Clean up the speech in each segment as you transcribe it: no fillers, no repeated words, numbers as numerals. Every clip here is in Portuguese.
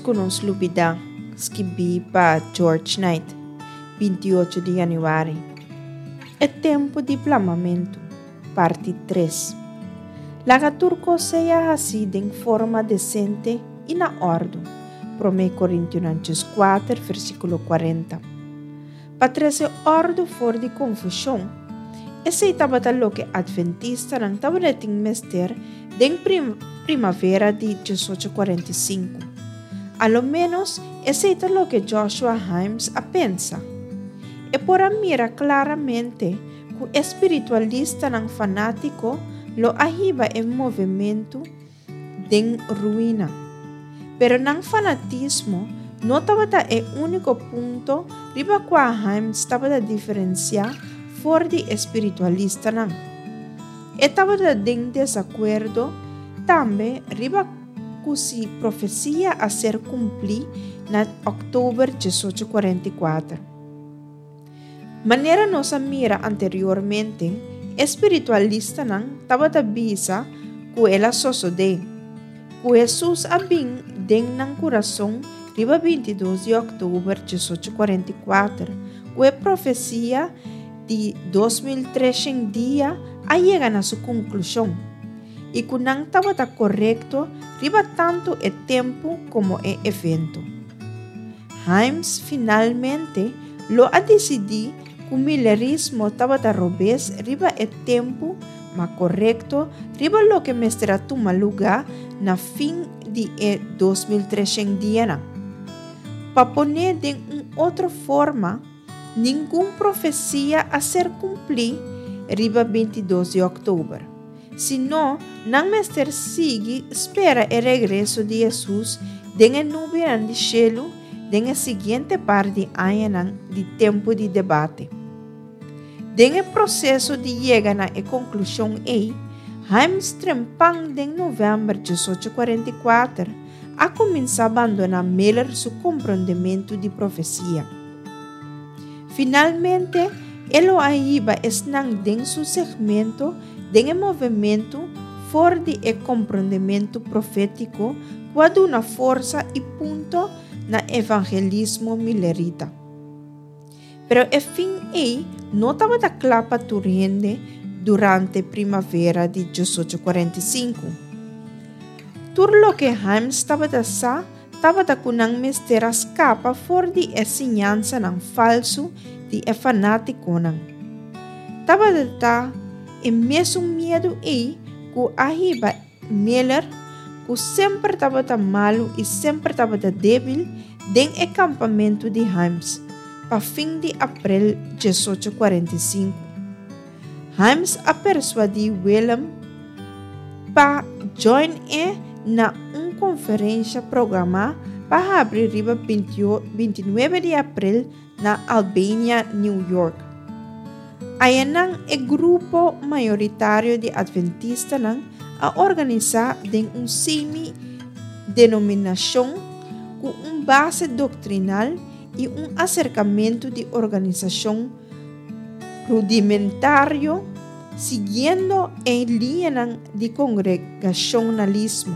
que nos lubida, escrevi para George Knight, 28 de januário. É tempo de blamamento, parte 3. Laga turco seja assim em forma decente e na ordem. 1 Coríntios 4, versículo 40. Para trazer ordem fora de confusão, esse estava o que adventista não estava de mester em primavera de 1845. Ao menos, esse é o que Joshua Himes pensa. E por mira claramente que o espiritualista não fanático lo ahiba em movimento de ruína. Pero não fanatismo não estava o único ponto riba qual Himes estava a diferenciar fora de espiritualista não. Estava em desacordo também riba que se profecia a ser cumprida na outubro de 1844. Maneira nossa mira anteriormente, espiritualista não estava a bisa que ela sucede. Que Jesus abim den ng coração riba 22 de outubro de 1844, que a profecia de 2013 em dia a chega na sua conclusão. E que não estava correto riba tanto o tempo como o evento. Himes finalmente lo a decidir que o millerismo estava a robes riba o tempo mas correto riba lo que mestra toma lugar na fim de 2013 em dia. Para poner de outra forma, nenhuma profecia a ser cumprida riba 22 de outubro. Senão, não mestre sigue espera o regresso de Jesus de nuvem de cielo de seguinte par de anos de tempo de debate. Den processo de chegar na conclusão Himes trempang de novembro de 1844 a começar a abandonar melhor seu compreendimento de profecia. Finalmente, ele aiba esnang den seu segmento de movimento fora de compreendimento profético quando uma força e ponto na evangelismo millerita. Pero o fim não estava da clapa turrende durante a primavera de 1845. Tudo lo que Himes estava a sa, estava a kunang mestera escapa fora de ensinança não falso de fanático não. Estava a dar o mesmo medo que ahiba Miller, que sempre estava a malo e sempre estava a débil den acampamento de Himes, para fim de abril de 1845. Himes a persuadiu William para join na conferência programada para abrir riba 29 de abril na Albania, New York. Ayanang grupo maioritário de adventistas a organizar de semi-denominação com base doutrinal e acercamento de organização rudimentário, seguindo a linha de congregacionalismo.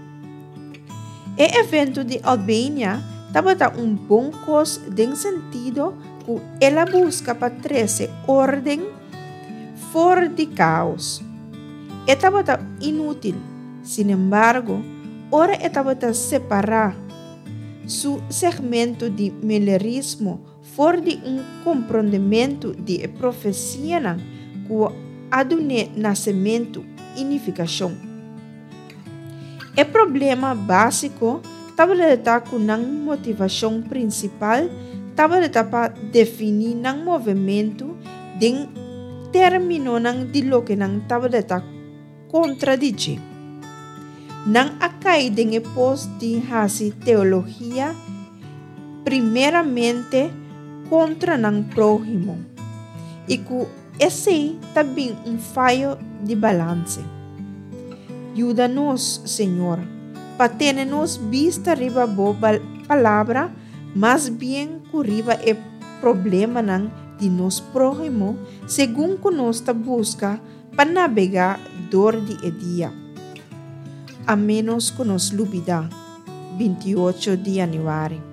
O evento de Albania estava bom coisa em sentido que ela busca para trazer ordem fora de caos. Estava inútil, sin embargo, ora estava a separar seu segmento de millerismo fora de compreendimento de profecia que adune nascimento e unificação. O problema básico estava com a motivação principal estava para definir o movimento de término de lo que não estava contradizer. Não acai de pos de hasi teologia primeiramente contra o prójimo e que esse também falho de balance. Ajuda-nos, Senhor, para ter-nos vista riba boa palavra, mas bem curriba o problema de nos prójimo, segundo que nós busca para navegar dor de dia. A menos que nos lubida. 28 de Januari.